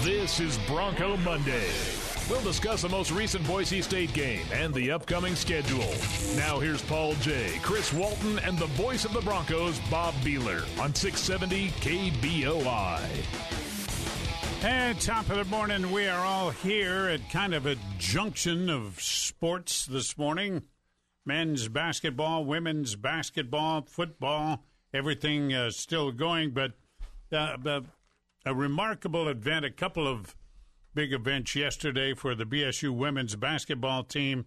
This is Bronco Monday. We'll discuss the most recent Boise State game and the upcoming schedule. Now here's Paul Jay, Chris Walton, and the voice of the Broncos, Bob Beeler, on 670 KBOI. And top of the morning, we are all here at kind of a junction of sports this morning. Men's basketball, women's basketball, football, everything still going. But a remarkable event, a couple of big events yesterday for the BSU women's basketball team.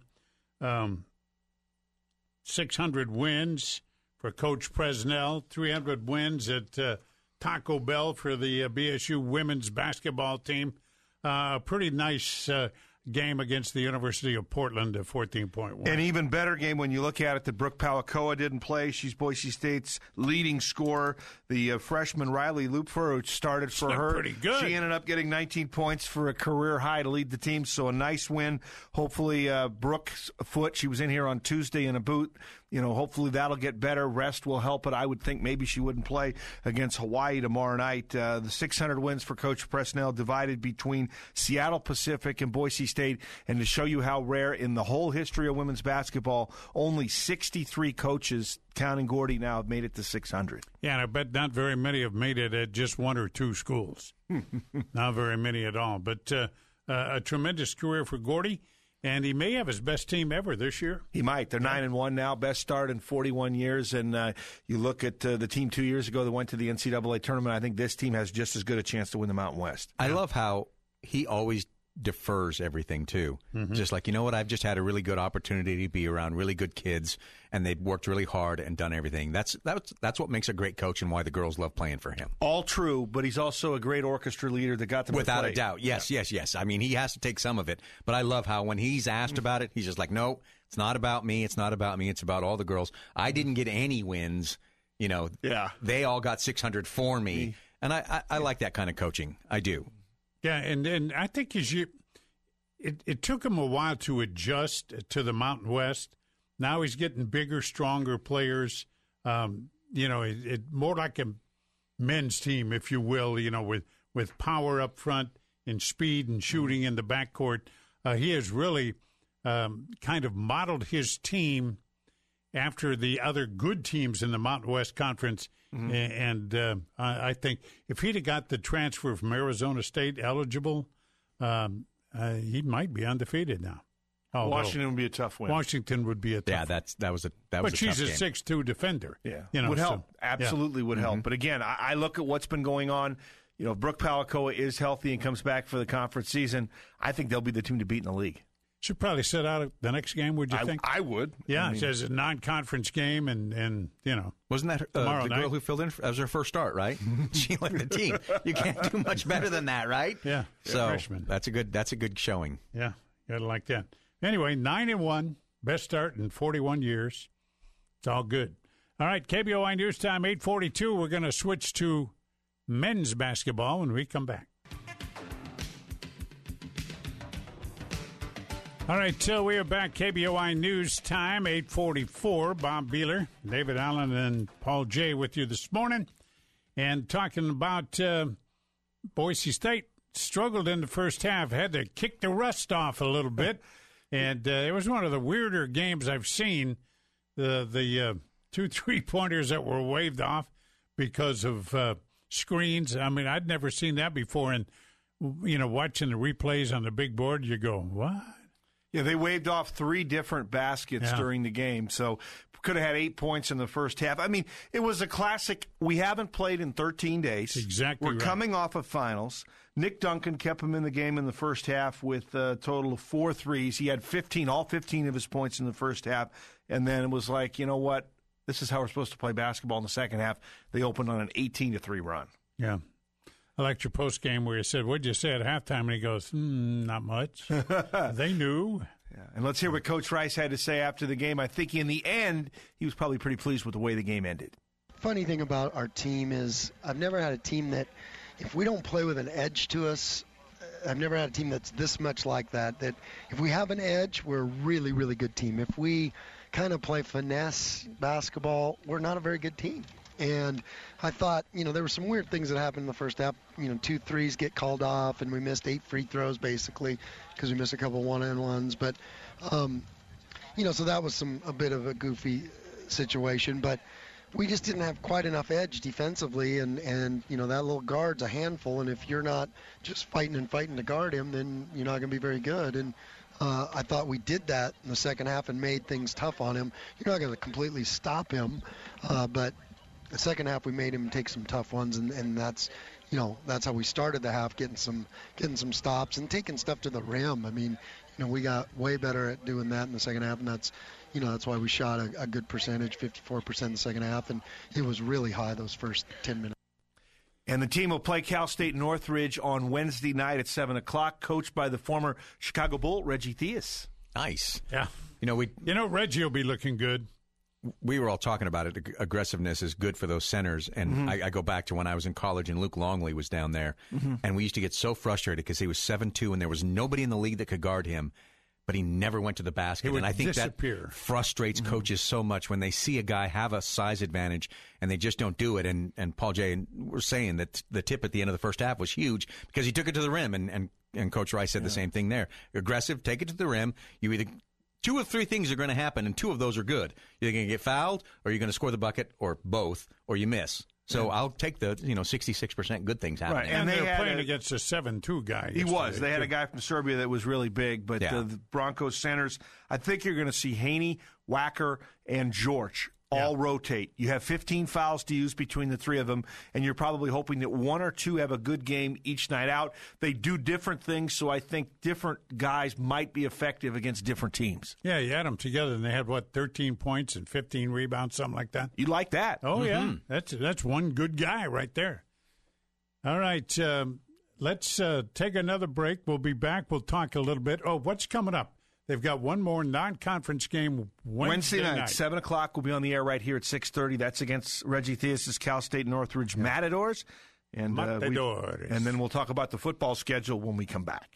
600 wins for Coach Presnell, 300 wins at Taco Bell for the BSU women's basketball team. Pretty nice game against the University of Portland, a 14-point win. An even better game when you look at it that Brooke Palakoa didn't play. She's Boise State's leading scorer. The freshman Riley Lupfer started for her. Pretty good. She ended up getting 19 points for a career high to lead the team, so a nice win. Hopefully Brooke's foot, she was in here on Tuesday in a boot. Hopefully that'll get better. Rest will help it. I would think maybe she wouldn't play against Hawaii tomorrow night. The 600 wins for Coach Presnell divided between Seattle Pacific and Boise State. And to show you how rare in the whole history of women's basketball, only 63 coaches, counting Gordy now, have made it to 600. Yeah, and I bet not very many have made it at just one or two schools. Not very many at all. But a tremendous career for Gordy. And he may have his best team ever this year. He might. They're 9-1 now, best start in 41 years. And you look at the team 2 years ago that went to the NCAA tournament. I think this team has just as good a chance to win the Mountain West. I love how he always defers everything too. Just like, you know what, I've just had a really good opportunity to be around really good kids, and they've worked really hard and done everything. That's what makes a great coach and why the girls love playing for him. All true, but he's also a great orchestra leader that got them without to play. a doubt. Yes. I mean, he has to take some of it, but I love how when he's asked about it, he's just like, no, it's not about me. It's not about me. It's about all the girls. I didn't get any wins. They all got 600 for me, and I like that kind of coaching. I do. Yeah, and I think it took him a while to adjust to the Mountain West. Now he's getting bigger, stronger players. It more like a men's team, if you will. With power up front and speed and shooting in the backcourt. He has really kind of modeled his team after the other good teams in the Mountain West Conference. And I think if he'd have got the transfer from Arizona State eligible, he might be undefeated now. Washington would be a tough win. Washington would be a tough win. That was a tough game. But she's a 6'2" defender. Yeah, would help. Absolutely would help. But again, I look at what's been going on. If Brooke Palakoa is healthy and comes back for the conference season, I think they'll be the team to beat in the league. Should probably sit out the next game, would you think? I would. Yeah, it says a non-conference game, and Wasn't that the girl who filled in as her first start, right? She led the team. You can't do much better than that, right? Yeah. So freshman. that's a good showing. Yeah, gotta like that. Anyway, 9-1, best start in 41 years. It's all good. All right, KBOI News Time, 8:42. We're going to switch to men's basketball when we come back. All right, we are back. KBOI News Time, 8:44. Bob Beeler, David Allen, and Paul Jay with you this morning. And talking about Boise State struggled in the first half, had to kick the rust off a little bit. And it was one of the weirder games I've seen. The 2 3-pointers that were waved off because of screens. I mean, I'd never seen that before. And, watching the replays on the big board, you go, what? Yeah, they waved off 3 different baskets during the game, so could have had 8 points in the first half. I mean, it was a classic. We haven't played in 13 days. Exactly. We're coming off of finals. Nick Duncan kept him in the game in the first half with a total of 4 threes. He had all 15 of his points in the first half, and then it was like, you know what? This is how we're supposed to play basketball in the second half. They opened on an 18-3 run. Yeah. I liked your post game where you said, what'd you say at halftime? And he goes, not much. They knew. Yeah. And let's hear what Coach Rice had to say after the game. I think in the end, he was probably pretty pleased with the way the game ended. Funny thing about our team is I've never had a team that, if we don't play with an edge to us, I've never had a team that's this much like that if we have an edge, we're a really, really good team. If we kind of play finesse basketball, we're not a very good team. And I thought, there were some weird things that happened in the first half. 2 threes get called off, and we missed 8 free throws basically because we missed a couple one-on-ones. But, so that was a bit of a goofy situation. But we just didn't have quite enough edge defensively, and that little guard's a handful. And if you're not just fighting to guard him, then you're not going to be very good. And I thought we did that in the second half and made things tough on him. You're not going to completely stop him, but the second half we made him take some tough ones, and that's how we started the half, getting some stops and taking stuff to the rim. I mean, we got way better at doing that in the second half, and that's why we shot a good percentage, 54% in the second half, and it was really high those first 10 minutes. And the team will play Cal State Northridge on Wednesday night at 7 o'clock, coached by the former Chicago Bull, Reggie Theus. Nice. Yeah. Reggie will be looking good. We were all talking about it. Aggressiveness is good for those centers. And I go back to when I was in college and Luke Longley was down there. And we used to get so frustrated because he was 7'2", and there was nobody in the league that could guard him. But he never went to the basket. And I think that frustrates coaches so much when they see a guy have a size advantage and they just don't do it. And Paul J. were saying that the tip at the end of the first half was huge because he took it to the rim. And Coach Rice said the same thing there. Aggressive, take it to the rim. You either 2 or 3 things are going to happen, and 2 of those are good. You're going to get fouled, or you're going to score the bucket, or both, or you miss. So I'll take the 66% good things happening. Right, and they were playing against a 7'2" guy. He was. They had a guy from Serbia that was really big, but the Broncos centers, I think you're going to see Haney, Wacker, and George all rotate. You have 15 fouls to use between the 3 of them, and you're probably hoping that 1 or 2 have a good game each night out. They do different things, so I think different guys might be effective against different teams. Yeah, you had them together, and they had, 13 points and 15 rebounds, something like that? You like that. Oh, yeah. That's one good guy right there. All right, let's take another break. We'll be back. We'll talk a little bit. Oh, what's coming up? They've got one more non-conference game Wednesday night. 7 o'clock. We'll be on the air right here at 6:30. That's against Reggie Theus' Cal State Northridge Matadors. And and then we'll talk about the football schedule when we come back.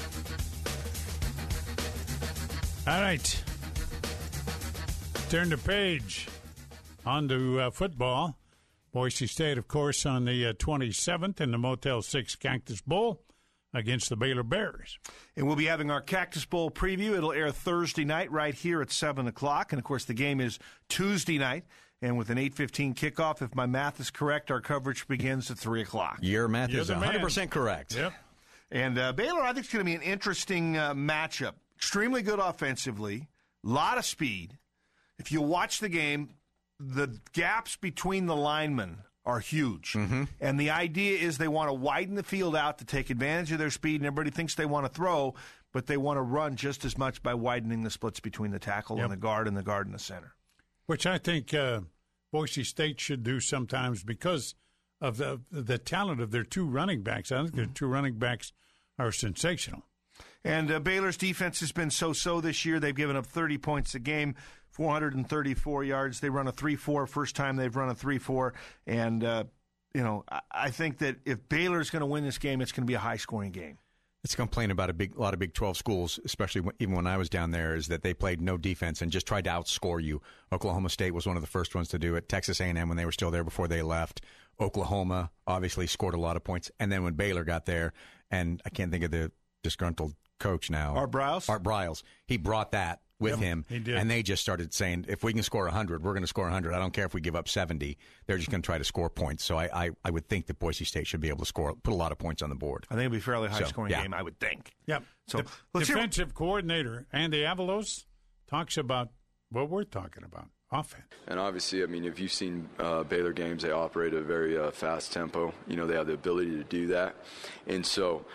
All right. Turn the page. On to football. Boise State, of course, on the 27th in the Motel 6 Cactus Bowl against the Baylor Bears. And we'll be having our Cactus Bowl preview. It'll air Thursday night right here at 7 o'clock. And, of course, the game is Tuesday night. And with an 8:15 kickoff, if my math is correct, our coverage begins at 3 o'clock. Your math is 100% correct. Yep. And Baylor, I think, is going to be an interesting matchup. Extremely good offensively, a lot of speed. If you watch the game, the gaps between the linemen are huge. And the idea is they want to widen the field out to take advantage of their speed, and everybody thinks they want to throw, but they want to run just as much by widening the splits between the tackle and the guard and the center. Which I think Boise State should do sometimes because of the talent of their 2 running backs. I think their 2 running backs are sensational. And Baylor's defense has been so-so this year. They've given up 30 points a game, 434 yards. They run a 3-4. First time they've run a 3-4. And, I think that if Baylor's going to win this game, it's going to be a high-scoring game. It's a complaint about a lot of Big 12 schools, especially even when I was down there, is that they played no defense and just tried to outscore you. Oklahoma State was one of the first ones to do it. Texas A&M, when they were still there before they left. Oklahoma obviously scored a lot of points. And then when Baylor got there, and I can't think of the disgruntled coach now. Art Briles. He brought that with him. He did. And they just started saying, if we can score 100, we're going to score 100. I don't care if we give up 70. They're just going to try to score points. So I would think that Boise State should be able to put a lot of points on the board. I think it'll be a fairly high-scoring game, I would think. Yep. So defensive coordinator Andy Avalos talks about what we're talking about, offense. And obviously, I mean, if you've seen Baylor games, they operate at a very fast tempo. They have the ability to do that. And so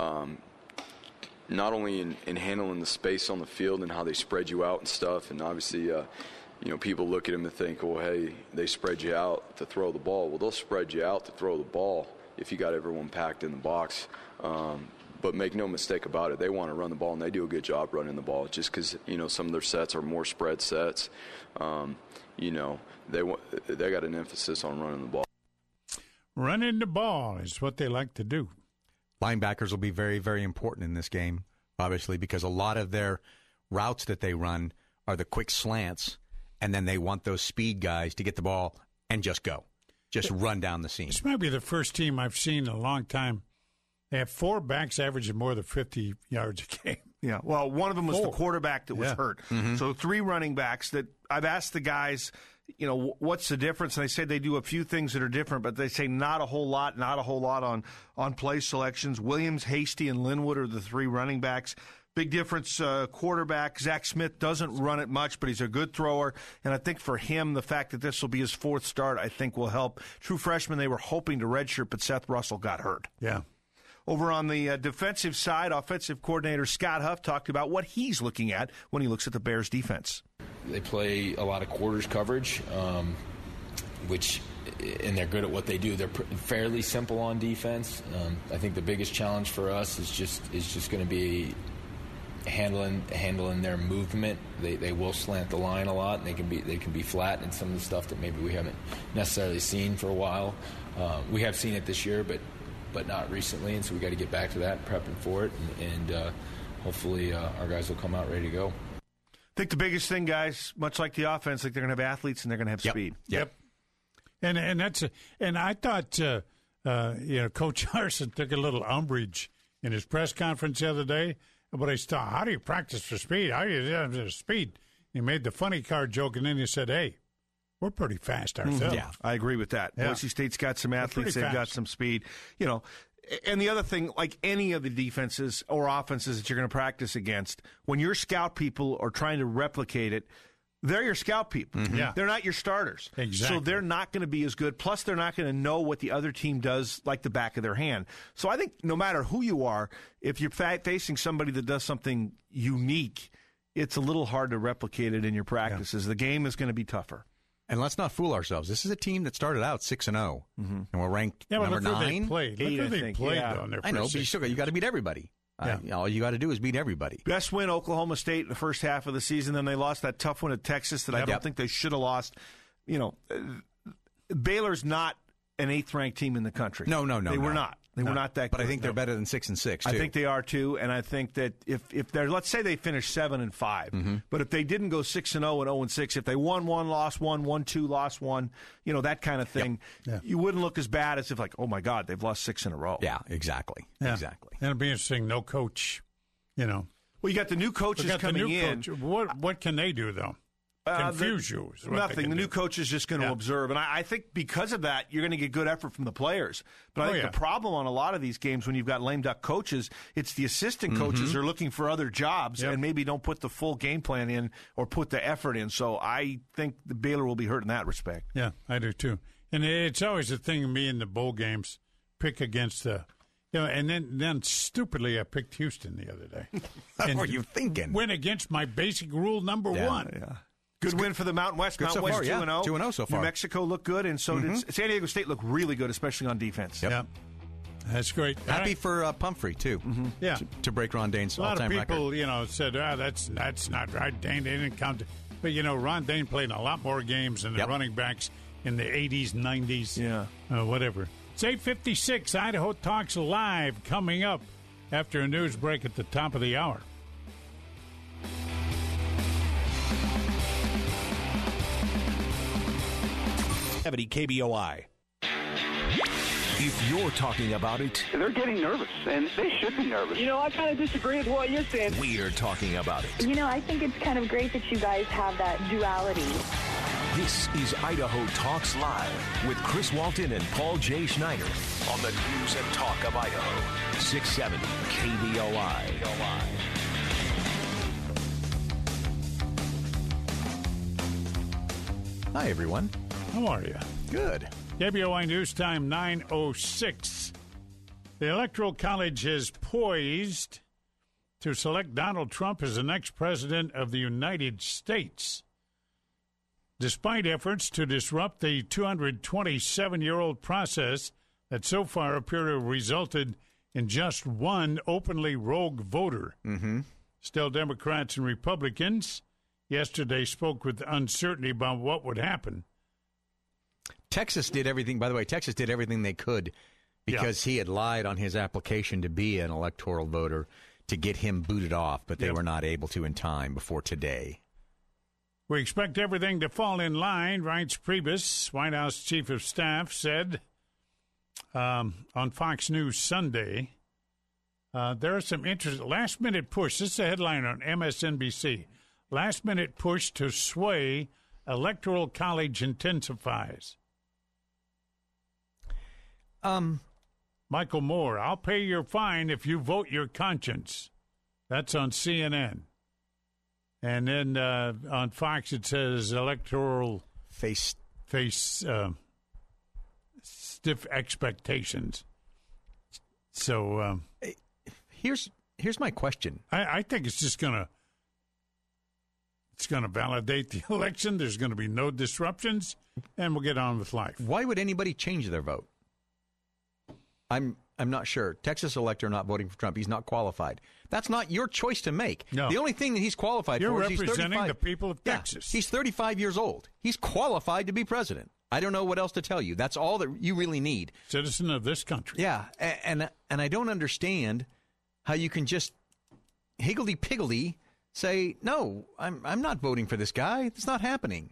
not only in handling the space on the field and how they spread you out and stuff, and obviously, people look at them and think, well, hey, they spread you out to throw the ball. Well, they'll spread you out to throw the ball if you got everyone packed in the box. But make no mistake about it, they want to run the ball, and they do a good job running the ball. Just because, some of their sets are more spread sets, they got an emphasis on running the ball. Running the ball is what they like to do. Linebackers will be very, very important in this game, obviously, because a lot of their routes that they run are the quick slants, and then they want those speed guys to get the ball and just go. just run down the seam. This might be the first team I've seen in a long time. They have 4 backs averaging more than 50 yards a game. Yeah, well, one of them was the quarterback that was hurt. Mm-hmm. So 3 running backs that I've asked the guys, what's the difference? And they say they do a few things that are different, but they say not a whole lot on play selections. Williams, Hasty, and Linwood are the 3 running backs. Big difference, quarterback. Zach Smith doesn't run it much, but he's a good thrower. And I think for him, the fact that this will be his 4th start, I think will help. True freshman, they were hoping to redshirt, but Seth Russell got hurt. Yeah. Over on the defensive side, offensive coordinator Scott Huff talked about what he's looking at when he looks at the Bears' defense. They play a lot of quarters coverage, and they're good at what they do. They're fairly simple on defense. I think the biggest challenge for us is just going to be handling their movement. They will slant the line a lot, and they can be flat in some of the stuff that maybe we haven't necessarily seen for a while. We have seen it this year, but not recently, and so we got to get back to that, prepping for it, and hopefully our guys will come out ready to go. I think the biggest thing, guys, much like the offense, like they're going to have athletes and they're going to have speed. Yep. And I thought Coach Harsin took a little umbrage in his press conference the other day. But I thought, how do you practice for speed? How do you have speed? He made the funny car joke, and then he said, "Hey, we're pretty fast ourselves." Yeah, I agree with that. Yeah. Boise State's got some athletes; they've got some speed. And the other thing, like any of the defenses or offenses that you're going to practice against, when your scout people are trying to replicate it, they're your scout people. Mm-hmm. Yeah. They're not your starters. Exactly. So they're not going to be as good. Plus, they're not going to know what the other team does like the back of their hand. So I think no matter who you are, if you're facing somebody that does something unique, it's a little hard to replicate it in your practices. Yeah. The game is going to be tougher. And let's not fool ourselves. This is a team that started out 6-0, mm-hmm. and we're ranked number 9. Look who they played on their first. I know, but you got to beat everybody. Yeah. All you got to do is beat everybody. Best win, Oklahoma State in the first half of the season. Then they lost that tough one at Texas that I don't think they should have lost. Baylor's not an 8th-ranked team in the country. No. They were not. They were not that good. But I think they're better than 6-6, too. I think they are, too. And I think that if they're, let's say they finished 7-5, mm-hmm. but if they didn't go 6-0 and 0-6, if they won 1, lost 1, won 2, lost 1, that kind of thing, you wouldn't look as bad as if, like, oh, my God, they've lost 6 in a row. Yeah, exactly. Yeah. Exactly. And it'll be interesting. No coach, Well, you got the new coaches coming in. What can they do, though? Confuse you. Nothing. The new coach is just going to observe. And I think because of that, you're going to get good effort from the players. But I think the problem on a lot of these games when you've got lame duck coaches, it's the assistant coaches are looking for other jobs and maybe don't put the full game plan in or put the effort in. So I think the Baylor will be hurt in that respect. Yeah, I do too. And it's always a thing of me in the bowl games, pick against the and then stupidly I picked Houston the other day. What were you thinking? Went against my basic rule number 1. Yeah. Good win for the Mountain West. Mountain West 2-0. 2-0 so far. New Mexico looked good, and so did San Diego State look really good, especially on defense. Yep. That's great. Happy for Pumphrey, too. Mm-hmm. Yeah. To break Ron Dane's all-time record. A lot of people, said, that's not right. Dane didn't count. But, Ron Dane played a lot more games than the running backs in the 80s, 90s, whatever. It's 8:56. Idaho Talks Live coming up after a news break at the top of the hour. KBOI. If you're talking about it, they're getting nervous, and they should be nervous. I kind of disagree with what you're saying. We're talking about it. I think it's kind of great that you guys have that duality. This is Idaho Talks Live with Chris Walton and Paul J. Schneider on the News and Talk of Idaho. 670 KBOI. Hi, everyone. How are you? Good. KBOI News Time 9:06. The Electoral College is poised to select Donald Trump as the next president of the United States. Despite efforts to disrupt the 227-year-old process that so far appear to have resulted in just one openly rogue voter. Mm-hmm. Still, Democrats and Republicans yesterday spoke with uncertainty about what would happen. Texas did everything they could because he had lied on his application to be an electoral voter to get him booted off, but they were not able to in time before today. We expect everything to fall in line, writes Priebus. White House Chief of Staff said on Fox News Sunday. There are some interesting last-minute push. This is a headline on MSNBC. Last-minute push to sway Electoral College intensifies. Michael Moore, I'll pay your fine if you vote your conscience. That's on CNN. And then on Fox it says electoral face stiff expectations. So here's my question. I think it's just gonna validate the election. There's going to be no disruptions, and we'll get on with life. Why would anybody change their vote? I'm not sure. Texas elector not voting for Trump. He's not qualified. That's not your choice to make. No. The only thing that he's qualified for is he's 35. You're representing the people of Texas. He's 35 years old. He's qualified to be president. I don't know what else to tell you. That's all that you really need. Citizen of this country. Yeah, and I don't understand how you can just higgledy-piggledy say, no, I'm not voting for this guy. It's not happening.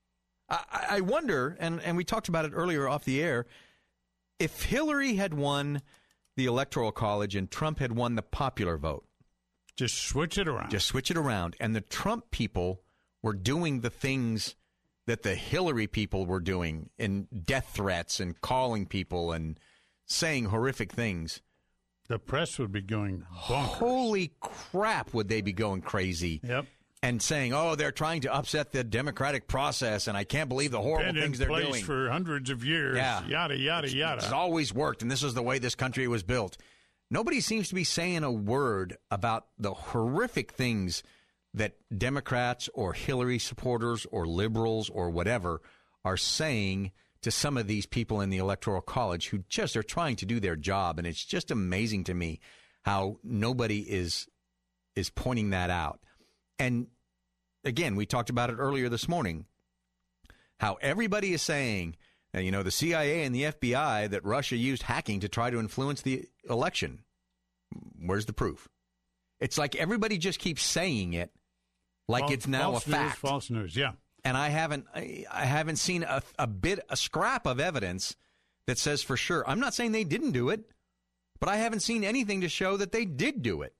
I wonder, and we talked about it earlier off the air, if Hillary had won the Electoral College and Trump had won the popular vote. Just switch it around. Just switch it around. And the Trump people were doing the things that the Hillary people were doing in death threats and calling people and saying horrific things. The press would be going bonkers. Holy crap, would they be going crazy. Yep. And saying, oh, they're trying to upset the democratic process, and I can't believe the horrible things they're doing. Been in place for hundreds of years. Yeah. Yada, yada, yada. It's always worked, and this is the way this country was built. Nobody seems to be saying a word about the horrific things that Democrats or Hillary supporters or liberals or whatever are saying to some of these people in the Electoral College who just are trying to do their job. And it's just amazing to me how nobody is pointing that out. And again, we talked about it earlier this morning, how everybody is saying, the CIA and the FBI, that Russia used hacking to try to influence the election. Where's the proof? It's like everybody just keeps saying it like it's now a fact. False news, yeah. And I haven't seen a scrap of evidence that says for sure. I'm not saying they didn't do it, but I haven't seen anything to show that they did do it.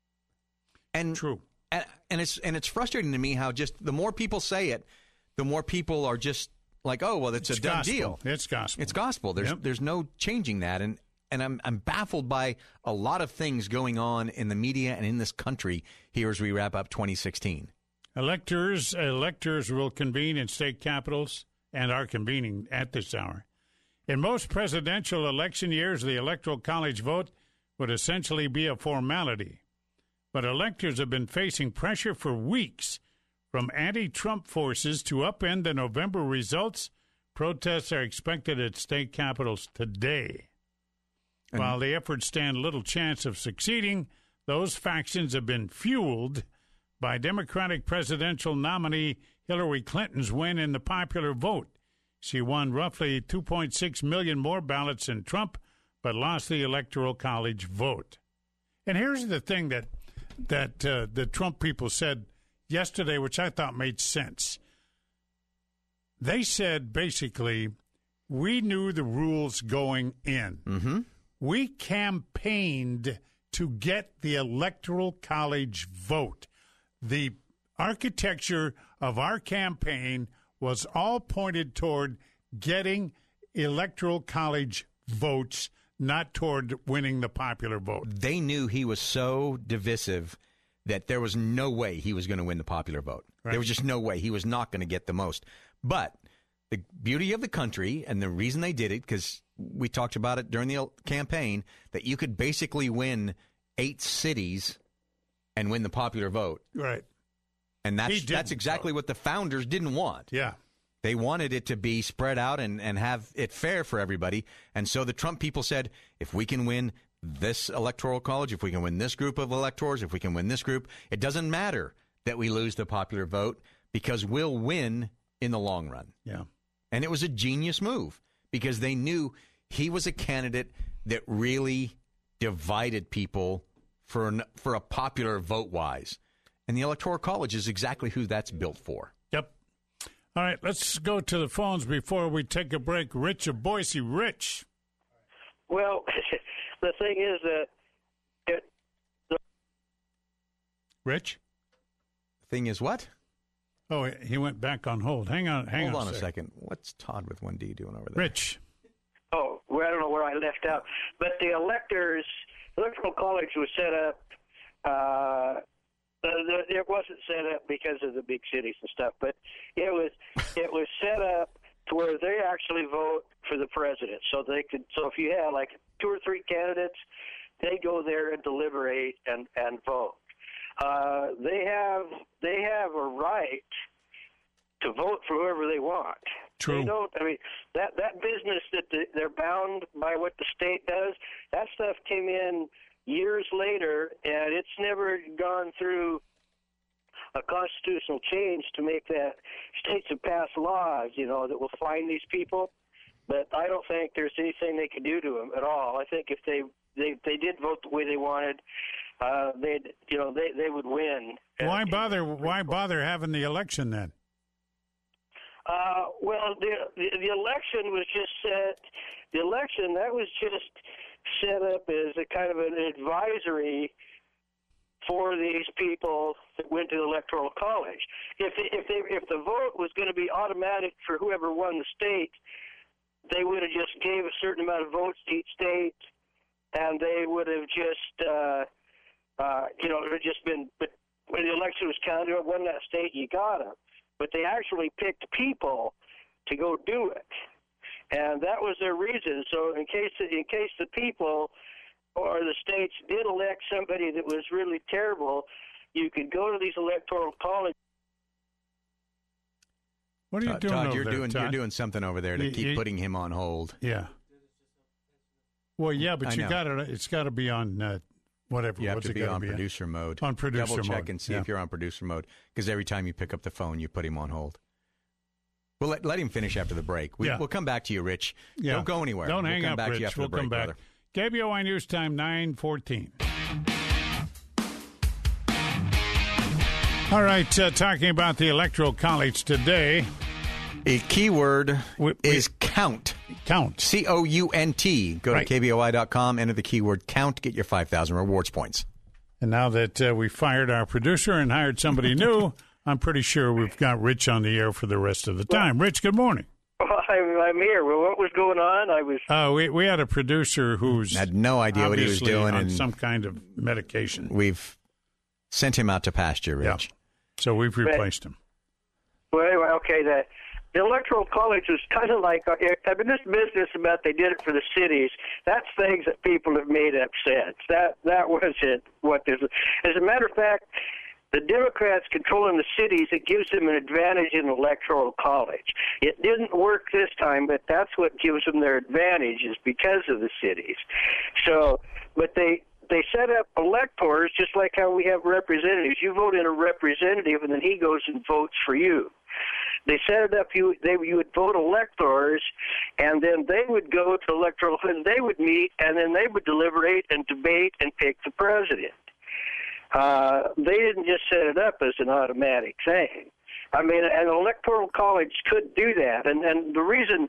And true. And it's frustrating to me how just the more people say it, the more people are just like, oh, well, it's a done deal. It's gospel. It's gospel. There's no changing that. And I'm baffled by a lot of things going on in the media and in this country here as we wrap up 2016. Electors will convene in state capitals and are convening at this hour. In most presidential election years, the Electoral College vote would essentially be a formality. But electors have been facing pressure for weeks from anti-Trump forces to upend the November results. Protests are expected at state capitals today. While the efforts stand little chance of succeeding, those factions have been fueled by Democratic presidential nominee Hillary Clinton's win in the popular vote. She won roughly 2.6 million more ballots than Trump, but lost the Electoral College vote. And here's the thing that the Trump people said yesterday, which I thought made sense. They said, basically, we knew the rules going in. Mm-hmm. We campaigned to get the Electoral College vote. The architecture of our campaign was all pointed toward getting Electoral College votes, not toward winning the popular vote. They knew he was so divisive that there was no way he was going to win the popular vote. Right. There was just no way. He was not going to get the most. But the beauty of the country, and the reason they did it, because we talked about it during the campaign, that you could basically win 8 cities and win the popular vote. Right. And that's exactly what the founders didn't want. Yeah. They wanted it to be spread out and have it fair for everybody. And so the Trump people said, if we can win this Electoral College, if we can win this group of electors, if we can win this group, it doesn't matter that we lose the popular vote because we'll win in the long run. Yeah. And it was a genius move because they knew he was a candidate that really divided people for a popular vote-wise. And the Electoral College is exactly who that's built for. Yep. All right, let's go to the phones before we take a break. Rich of Boise. Rich. Well, the thing is that Rich? The thing is what? Oh, he went back on hold. Hang on a second. What's Todd with 1D doing over there? Rich. Oh, well, I don't know where I left out. But the electoral college was set up. It wasn't set up because of the big cities and stuff, but it was set up to where they actually vote for the president. So if you had like 2 or 3 candidates, they go there and deliberate and vote. They have a right to vote for whoever they want. True. They don't. I mean, that business that they're bound by what the state does. That stuff came in years later, and it's never gone through a constitutional change to make that states have passed laws, that will fine these people. But I don't think there's anything they can do to them at all. I think if they did vote the way they wanted, they would win. Why bother having the election then? Well, the election was just set. The election that was just set up as a kind of an advisory for these people that went to the electoral college. If the vote was going to be automatic for whoever won the state, they would have just gave a certain amount of votes to each state, and they would have just it had just been. But when the election was counted, won that state, you got them. But they actually picked people to go do it, and that was their reason. So in case the people or the states did elect somebody that was really terrible, you could go to these electoral colleges. What are you doing Todd, over there, Todd? You're doing something over there to keep putting him on hold. Yeah. Well, yeah, but it's got to be on whatever. You have to be on producer mode. On producer mode. Double check and see if you're on producer mode, because every time you pick up the phone, you put him on hold. Well, let him finish after the break. We'll come back to you, Rich. Yeah. Don't go anywhere. Don't hang come up, back Rich. To you after we'll the break, come back. Brother. KBOI News Time, 9:14. All right, talking about the Electoral College today. A keyword is count. Count. COUNT. Go to KBOI.com, enter the keyword count, get your 5,000 rewards points. And now that we fired our producer and hired somebody new, I'm pretty sure we've got Rich on the air for the rest of the time. Rich, good morning. I'm here. Well, what was going on? We had a producer who's had no idea what he was doing on some kind of medication. We've sent him out to pasture, Rich. Yeah. So we've replaced him. Well, anyway, okay, the Electoral College was kind of like, I mean, this business about they did it for the cities, that's things that people have made up since. That wasn't what this was. As a matter of fact, the Democrats controlling the cities, it gives them an advantage in the Electoral College. It didn't work this time, but that's what gives them their advantage, is because of the cities. So, but they set up electors just like how we have representatives. You vote in a representative, and then he goes and votes for you. They set it up. You would vote electors, and then they would go to electoral, and they would meet, and then they would deliberate and debate and pick the president. They didn't just set it up as an automatic thing. I mean, an electoral college could do that, and the reason,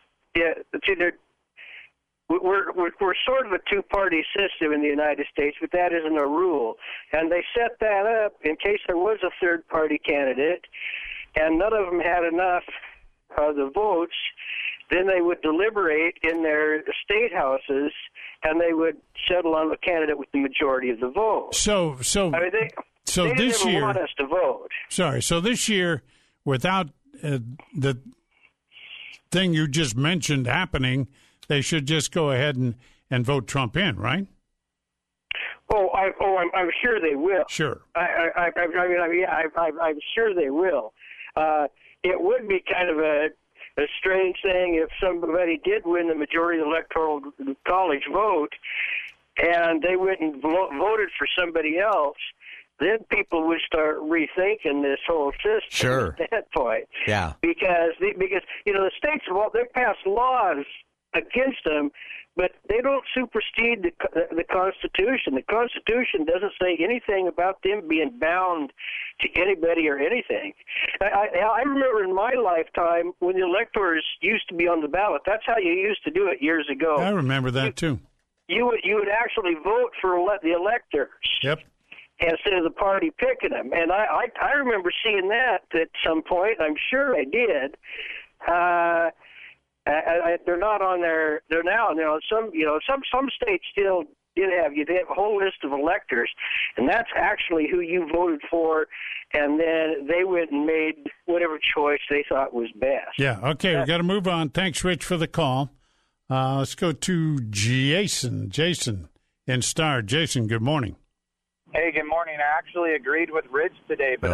we're sort of a two-party system in the United States, but that isn't a rule. And they set that up in case there was a third-party candidate, and none of them had enough of the votes. Then they would deliberate in their state houses, and they would settle on a candidate with the majority of the votes. So they this didn't year, want us to vote. Sorry. So this year, without the thing you just mentioned happening, they should just go ahead and vote Trump in, right? I'm sure they will. Sure. I'm sure they will. It would be kind of a strange thing if somebody did win the majority of the Electoral College vote and they went and voted for somebody else. Then people would start rethinking this whole system at that point. Yeah. Because the states, they passed laws against them, but they don't supersede the Constitution. The Constitution doesn't say anything about them being bound to anybody or anything. I remember in my lifetime when the electors used to be on the ballot. That's how you used to do it years ago. I remember that too. You would actually vote for the electors. Yep. Instead of the party picking them, and I remember seeing that at some point. I'm sure I did. They're not on there. They're now. Some states still did have you. They have a whole list of electors, and that's actually who you voted for, and then they went and made whatever choice they thought was best. Yeah. Okay, we got to move on. Thanks, Rich, for the call. Let's go to Jason. Jason in Star. Jason, good morning. Hey, good morning. I actually agreed with Rich today, but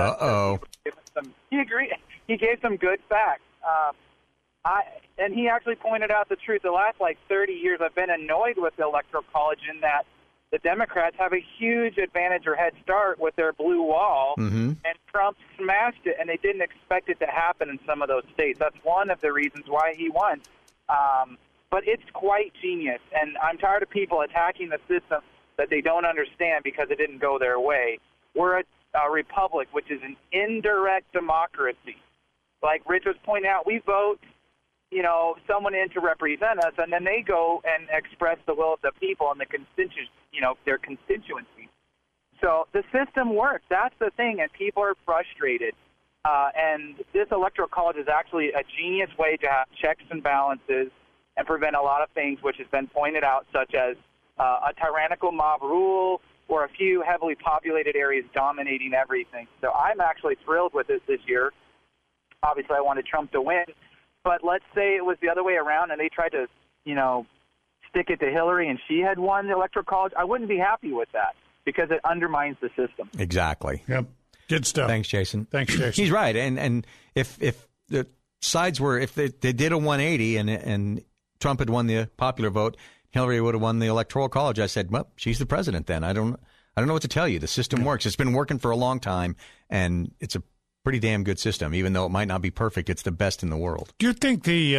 he gave some good facts. And he actually pointed out the truth. The last 30 years, I've been annoyed with the Electoral College in that the Democrats have a huge advantage or head start with their blue wall, and Trump smashed it, and they didn't expect it to happen in some of those states. That's one of the reasons why he won. But it's quite genius, and I'm tired of people attacking the system that they don't understand because it didn't go their way. We're a republic, which is an indirect democracy. Like Rich was pointing out, we vote someone in to represent us, and then they go and express the will of the people and their constituency. So the system works. That's the thing, and people are frustrated. And this Electoral College is actually a genius way to have checks and balances and prevent a lot of things which has been pointed out, such as a tyrannical mob rule or a few heavily populated areas dominating everything. So I'm actually thrilled with it this year. Obviously, I wanted Trump to win. But let's say it was the other way around and they tried to, stick it to Hillary and she had won the Electoral College. I wouldn't be happy with that because it undermines the system. Exactly. Yep. Good stuff. Thanks, Jason. He's right. And if the sides were, if they did a 180 and Trump had won the popular vote, Hillary would have won the Electoral College, I said, well, she's the president then. I don't know what to tell you. The system works. It's been working for a long time, and it's a pretty damn good system. Even though it might not be perfect, it's the best in the world. Do you think the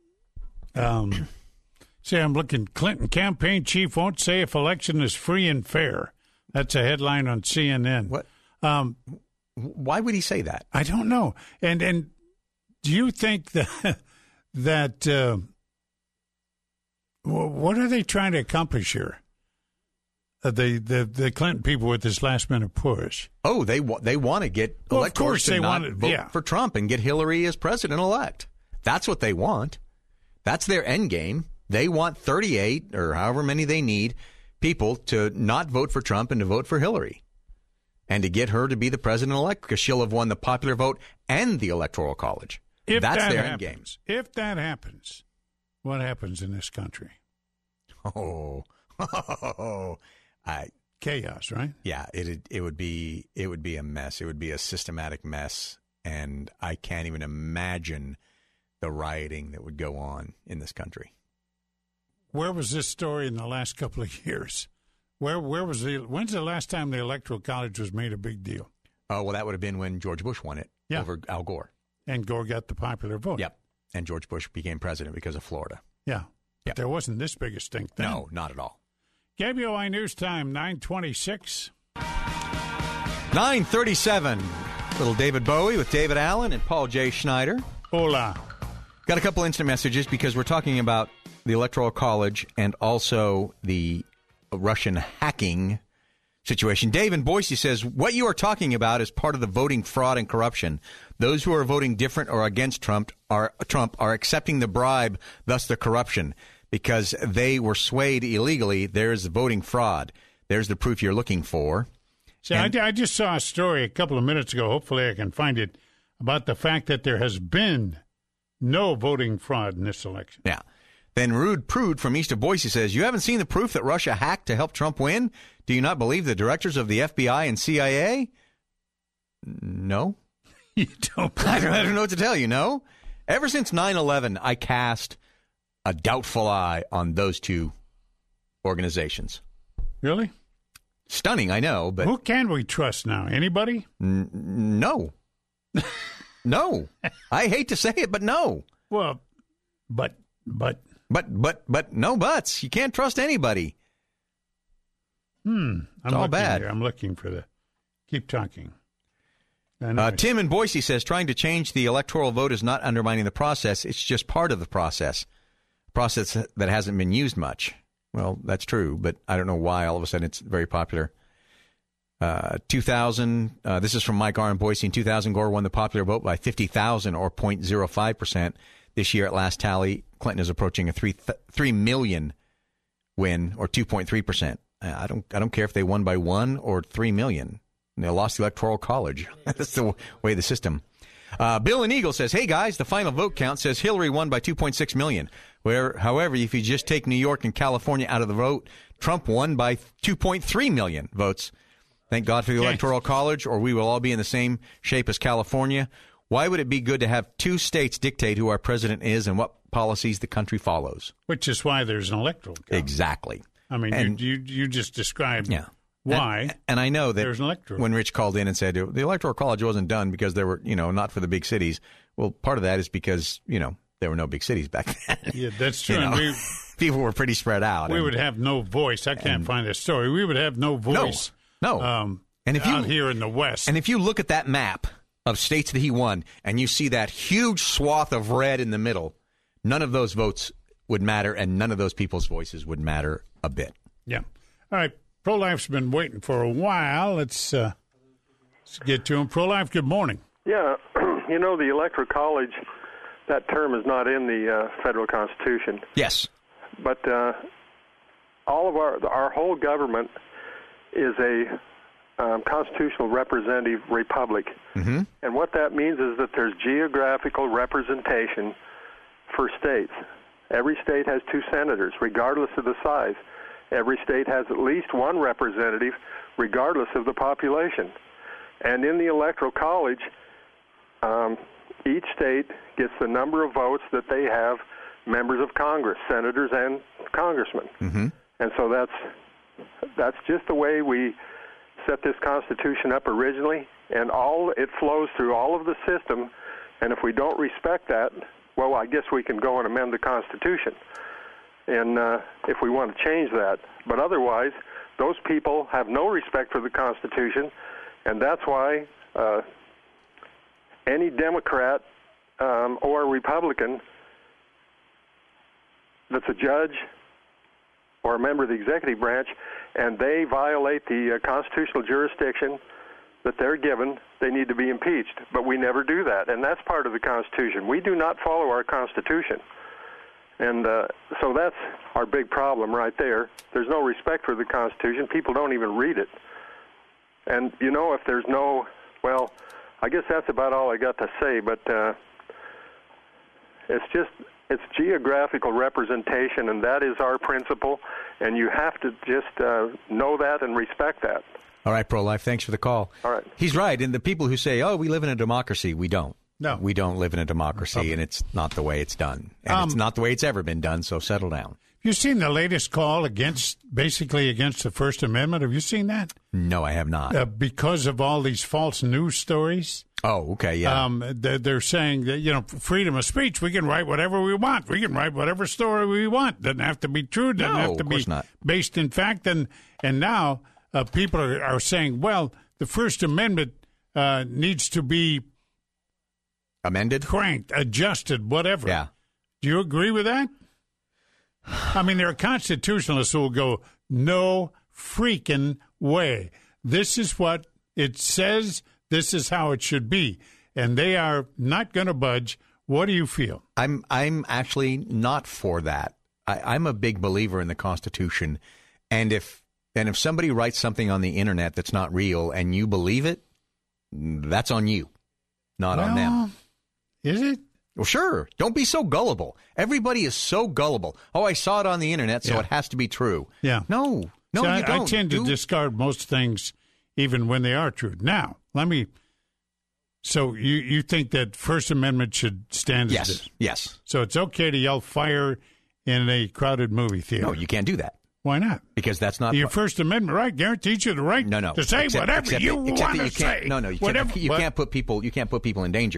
say I'm looking, Clinton campaign chief won't say if election is free and fair? That's a headline on CNN. What? Why would he say that? I don't know. And do you think that what are they trying to accomplish here? The Clinton people with this last minute push. Oh, they want to get electors to not vote for Trump and get Hillary as president-elect. That's what they want. That's their end game. They want 38 or however many they need people to not vote for Trump and to vote for Hillary, and to get her to be the president-elect because she'll have won the popular vote and the Electoral College. That's their end game. If that happens, what happens in this country? Chaos, right? Yeah, it would be a mess. It would be a systematic mess, and I can't even imagine the rioting that would go on in this country. Where was this story in the last couple of years? When's the last time the Electoral College was made a big deal? Oh, well, that would have been when George Bush won it over Al Gore. And Gore got the popular vote. Yep. And George Bush became president because of Florida. Yeah. But there wasn't this big a stink then. No, not at all. KBOI News Time, 9:26. 9:37. Little David Bowie with David Allen and Paul J. Schneider. Hola. Got a couple instant messages because we're talking about the Electoral College and also the Russian hacking situation. Dave in Boise says, what you are talking about is part of the voting fraud and corruption. Those who are voting different or against Trump are accepting the bribe, thus the corruption. Because they were swayed illegally, there's voting fraud. There's the proof you're looking for. See, I just saw a story a couple of minutes ago, hopefully I can find it, about the fact that there has been no voting fraud in this election. Yeah. Then Rude Prude from east of Boise says, you haven't seen the proof that Russia hacked to help Trump win? Do you not believe the directors of the FBI and CIA? No. You don't. I don't know what to tell you, no. Ever since 9/11, I cast a doubtful eye on those two organizations. Really? Stunning, I know, but... Who can we trust now? Anybody? No. No. I hate to say it, but no. Well, but But no buts. You can't trust anybody. I'm all bad. Here. I'm looking for the. Keep talking. Tim in Boise says trying to change the electoral vote is not undermining the process. It's just part of the process that hasn't been used much. Well, that's true, but I don't know why all of a sudden it's very popular. 2000, this is from Mike R. in Boise. In 2000, Gore won the popular vote by 50,000 or 0.05%. This year at last tally, Clinton is approaching a 3 million win or 2.3%. I don't care if they won by 1 or 3 million. They lost the Electoral College. That's the way the system. Bill in Eagle says, hey, guys, the final vote count says Hillary won by 2.6 million. However, if you just take New York and California out of the vote, Trump won by 2.3 million votes. Thank God for the Electoral College, or we will all be in the same shape as California. Why would it be good to have 2 states dictate who our president is and what policies the country follows? Which is why there's an electoral college. Exactly. I mean, you just described why. And I know that there's an electoral. When Rich called in and said the Electoral College wasn't done because there were, not for the big cities. Well, part of that is because, there were no big cities back then. Yeah, that's true. People were pretty spread out. We would have no voice. I can't find the story. We would have no voice. No. And if out here in the West. And if you look at that map of states that he won and you see that huge swath of red in the middle, none of those votes would matter and none of those people's voices would matter a bit. Yeah. All right. Pro-Life's been waiting for a while. Let's get to him. Pro-Life, good morning. Yeah. The Electoral College, that term is not in the federal Constitution. Yes. But all of our whole government is a constitutional representative republic. Mm-hmm. And what that means is that there's geographical representation for states. Every state has 2 senators, regardless of the size. Every state has at least 1 representative, regardless of the population. And in the Electoral College, each state gets the number of votes that they have members of Congress, senators and congressmen. Mm-hmm. And so that's just the way we set this Constitution up originally, and it flows through all of the system. And if we don't respect that, well, I guess we can go and amend the Constitution, and if we want to change that. But otherwise, those people have no respect for the Constitution, and that's why any Democrat or Republican that's a judge or a member of the executive branch, and they violate the constitutional jurisdiction that they're given, they need to be impeached. But we never do that, and that's part of the Constitution. We do not follow our Constitution. And so that's our big problem right there. There's no respect for the Constitution. People don't even read it. And, if there's well, I guess that's about all I got to say, but it's geographical representation, and that is our principle, and you have to just know that and respect that. All right, Pro-Life, thanks for the call. All right. He's right, and the people who say, we live in a democracy, we don't. No. We don't live in a democracy, and it's not the way it's done. And it's not the way it's ever been done, so settle down. You seen the latest call against the First Amendment? Have you seen that? No, I have not. Because of all these false news stories. Oh, okay, yeah. They're saying that, freedom of speech, we can write whatever we want. We can write whatever story we want. Doesn't have to be true. Doesn't have to be based in fact. And now people are saying, well, the First Amendment needs to be amended, cranked, adjusted, whatever. Yeah. Do you agree with that? I mean, there are constitutionalists who will go, no freaking way. This is what it says. This is how it should be. And they are not going to budge. What do you feel? I'm actually not for that. I'm a big believer in the Constitution. And if somebody writes something on the internet that's not real and you believe it, that's on you, not on them. Is it? Well, sure. Don't be so gullible. Everybody is so gullible. Oh, I saw it on the internet, so it has to be true. Yeah. No, See, you don't. I tend to discard most things, even when they are true. Now, so you think that First Amendment should stand as this? Yes. So it's okay to yell fire in a crowded movie theater? No, you can't do that. Why not? Because that's not... Your First Amendment right guarantees you the right to say whatever you want to say. No, you can't put people in danger.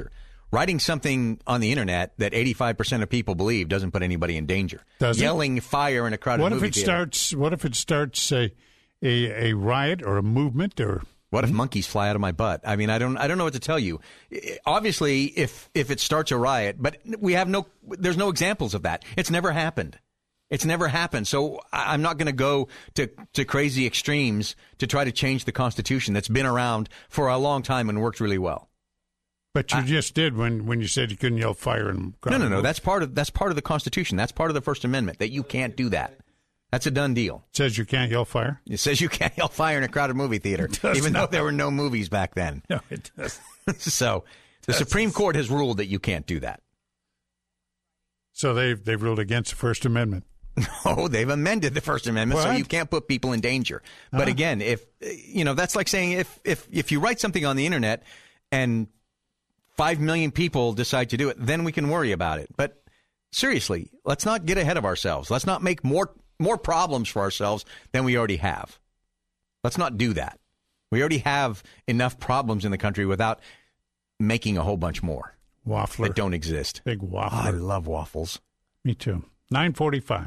writing something on the internet that 85% of people believe doesn't put anybody in danger. Yelling fire in a crowded movie theater. What if it starts a riot or a movement or? What if monkeys fly out of my butt? I mean, I don't know what to tell you. Obviously, if it starts a riot, but there's no examples of that. It's never happened. It's never happened. So I'm not going to go to crazy extremes to try to change the Constitution that's been around for a long time and worked really well. But you just did when you said you couldn't yell fire and No. That's part of the Constitution. That's part of the First Amendment, that you can't do that. That's a done deal. It says you can't yell fire? It says you can't yell fire in a crowded movie theater, even though there were no movies back then. No, it doesn't. So the Supreme Court has ruled that you can't do that. So they've ruled against the First Amendment. No, they've amended the First Amendment, so you can't put people in danger. But again, if that's like saying if you write something on the internet and 5 million people decide to do it, then we can worry about it. But seriously, let's not get ahead of ourselves. Let's not make more problems for ourselves than we already have. Let's not do that. We already have enough problems in the country without making a whole bunch more. Waffler. That don't exist. Big waffler. Oh, I love waffles. Me too. 9:45.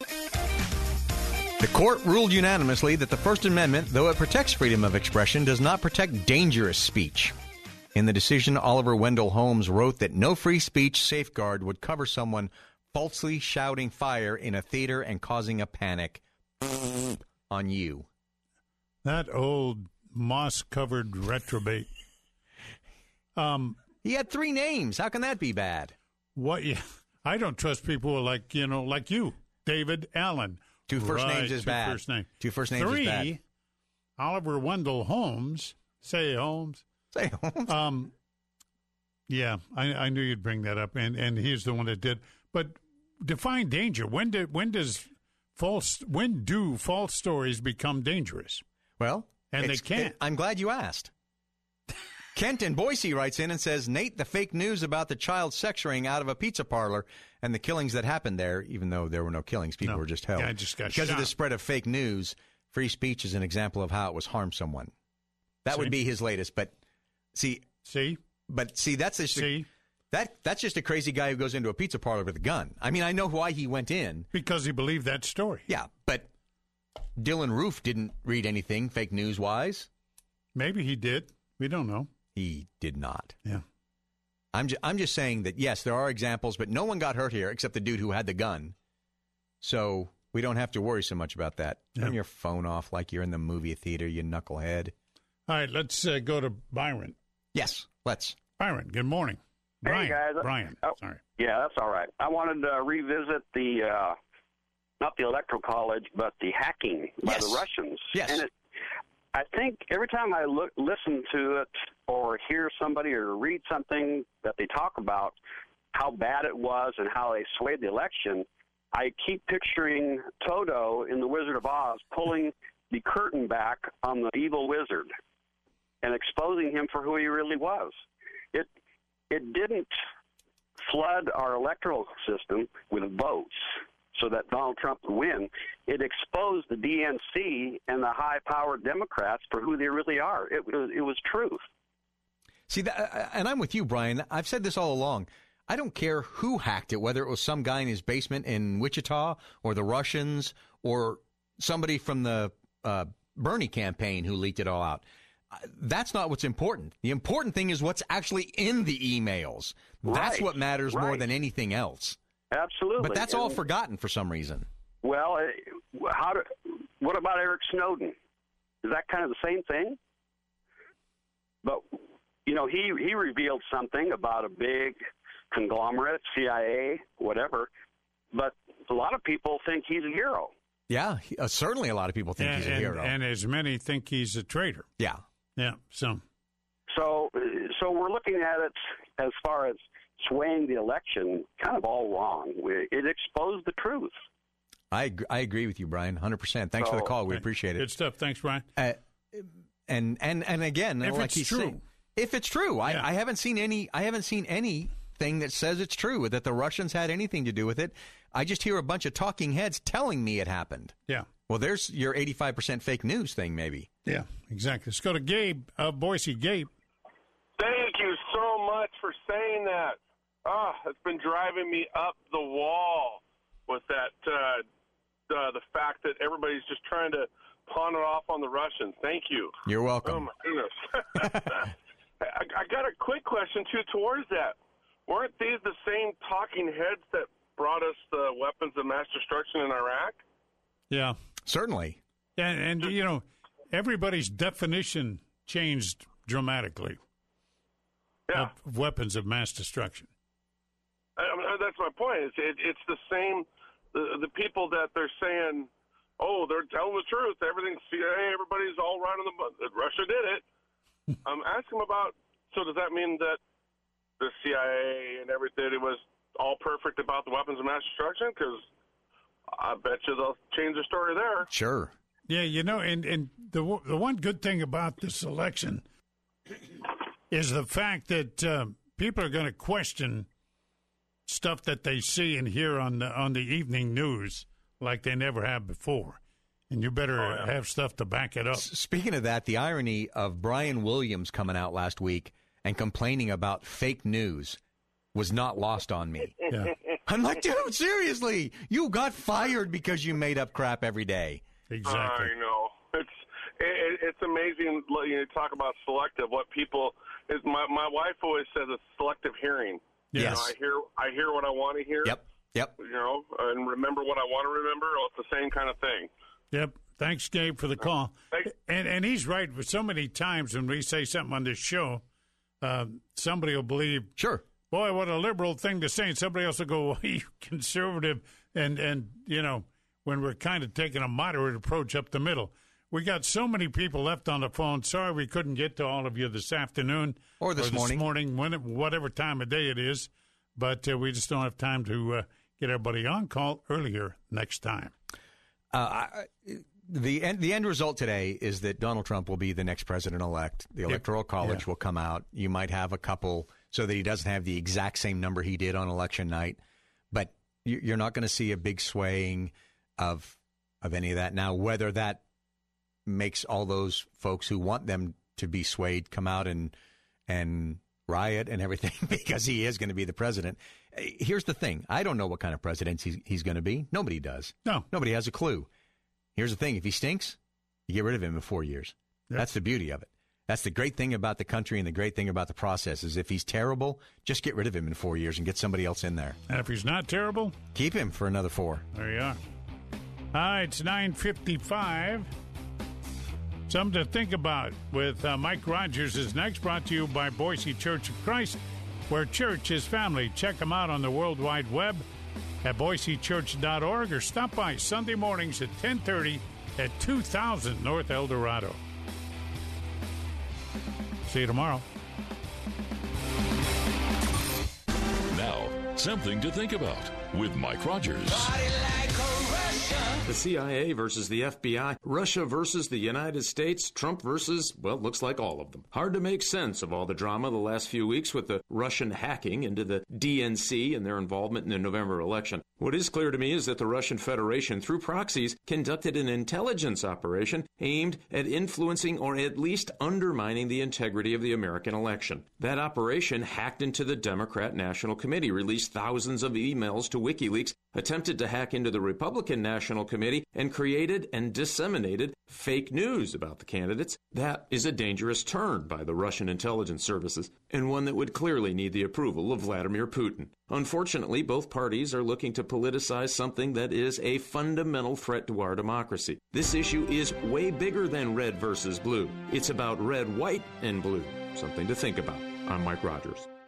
The court ruled unanimously that the First Amendment, though it protects freedom of expression, does not protect dangerous speech. In the decision, Oliver Wendell Holmes wrote that no free speech safeguard would cover someone falsely shouting fire in a theater and causing a panic on you. That old moss-covered reprobate. He had 3 names. How can that be bad? What? Yeah, I don't trust people like you, David Allen. 2 first names is bad. 2 first names 3, is bad. Oliver Wendell Holmes. Say Holmes. Say Holmes. Yeah, I knew you'd bring that up, and he's the one that did. But define danger. When do false stories become dangerous? Well, and they can't. I'm glad you asked. Kent in Boise writes in and says, Nate, the fake news about the child sex ring out of a pizza parlor and the killings that happened there, even though there were no killings, people were just held. Guy just got because shot. of the spread of fake news, free speech is an example of how it was harm someone. That would be his latest. But see, that's just a crazy guy who goes into a pizza parlor with a gun. I mean, I know why he went in. Because he believed that story. Yeah, but Dylan Roof didn't read anything fake news-wise. Maybe he did. We don't know. He did not. Yeah. I'm just saying that, yes, there are examples, but no one got hurt here except the dude who had the gun. So we don't have to worry so much about that. Yeah. Turn your phone off like you're in the movie theater, you knucklehead. All right, let's go to Byron. Yes, let's. Byron, good morning. Brian. Hey, guys. Brian, sorry. Yeah, that's all right. I wanted to revisit not the Electoral College, but the hacking by the Russians. Yes. And I think every time I listen to it or hear somebody or read something that they talk about how bad it was and how they swayed the election, I keep picturing Toto in The Wizard of Oz pulling the curtain back on the evil wizard and exposing him for who he really was. It didn't flood our electoral system with votes so that Donald Trump would win. It exposed the DNC and the high-powered Democrats for who they really are. It was truth. See, and I'm with you, Brian. I've said this all along. I don't care who hacked it, whether it was some guy in his basement in Wichita or the Russians or somebody from the Bernie campaign who leaked it all out. That's not what's important. The important thing is what's actually in the emails. That's what matters more than anything else. Absolutely. But that's all forgotten for some reason. Well, what about Eric Snowden? Is that kind of the same thing? But, he revealed something about a big conglomerate, CIA, whatever, but a lot of people think he's a hero. Yeah, certainly a lot of people think he's a hero. And as many think he's a traitor. Yeah. Yeah, So we're looking at it as far as swaying the election kind of all wrong. It exposed the truth. I agree with you, Brian, 100%. Thanks for the call. We appreciate it. Good stuff. Thanks, Brian. And again, if like it's he's true. saying, if it's true, Yeah. I haven't seen anything that says it's true, that the Russians had anything to do with it. I just hear a bunch of talking heads telling me it happened. Yeah. Well, there's your 85% fake news thing, maybe. Yeah, exactly. Let's go to Gabe of Boise. Gabe. Thank you so much, for saying that. It's been driving me up the wall with that, the fact that everybody's just trying to pawn it off on the Russians. Thank you. You're welcome. Oh, my goodness. I got a quick question, too, towards that. Weren't these the same talking heads that brought us the weapons of mass destruction in Iraq? Yeah. Certainly. And you know, everybody's definition changed dramatically of weapons of mass destruction. That's my point. It's the same. The people that they're saying, oh, they're telling the truth. Everything's CIA. Everybody's all right on the. Russia did it. Ask them about. So does that mean that the CIA and everything it was all perfect about the weapons of mass destruction? Because I bet you they'll change the story there. Sure. Yeah, you know, and the one good thing about this election is the fact that people are going to question stuff that they see and hear on the evening news like they never have before. And you better have stuff to back it up. Speaking of that, the irony of Brian Williams coming out last week and complaining about fake news was not lost on me. Yeah. I'm like, dude, seriously, you got fired because you made up crap every day. Exactly. I know. It's amazing. You talk about selective. What people is my wife always says it's selective hearing. Yes. You know, I hear what I want to hear. Yep. You know, and remember what I want to remember. It's the same kind of thing. Yep. Thanks, Gabe, for the call. And he's right. So many times when we say something on this show, somebody will believe, sure, boy, what a liberal thing to say. And somebody else will go, well, you conservative. And you know, when we're kind of taking a moderate approach up the middle. We got so many people left on the phone. Sorry we couldn't get to all of you this afternoon. Or this morning, whatever time of day it is. But we just don't have time to get everybody on call earlier next time. The end result today is that Donald Trump will be the next president-elect. The Electoral College will come out. You might have a couple so that he doesn't have the exact same number he did on election night. But you're not going to see a big swaying of any of that. Now, whether that makes all those folks who want them to be swayed come out and riot and everything because he is going to be the president. Here's the thing. I don't know what kind of president he's going to be. Nobody does. No. Nobody has a clue. Here's the thing. If he stinks, you get rid of him in 4 years. Yep. That's the beauty of it. That's the great thing about the country and the great thing about the process is if he's terrible, just get rid of him in 4 years and get somebody else in there. And if he's not terrible? Keep him for another 4. There you are. All right, it's 9:55. Something to think about with Mike Rogers is next, brought to you by Boise Church of Christ, where church is family. Check them out on the World Wide Web at boisechurch.org or stop by Sunday mornings at 10:30 at 2000 North El Dorado. See you tomorrow. Now, something to think about with Mike Rogers. The CIA versus the FBI, Russia versus the United States, Trump versus, well, looks like all of them. Hard to make sense of all the drama the last few weeks with the Russian hacking into the DNC and their involvement in the November election. What is clear to me is that the Russian Federation, through proxies, conducted an intelligence operation aimed at influencing or at least undermining the integrity of the American election. That operation hacked into the Democrat National Committee, released thousands of emails to WikiLeaks, attempted to hack into the Republican National Committee, and created and disseminated fake news about the candidates. That is a dangerous turn by the Russian intelligence services, and one that would clearly need the approval of Vladimir Putin. Unfortunately, both parties are looking to politicize something that is a fundamental threat to our democracy. This issue is way bigger than red versus blue. It's about red, white, and blue. Something to think about. I'm Mike Rogers.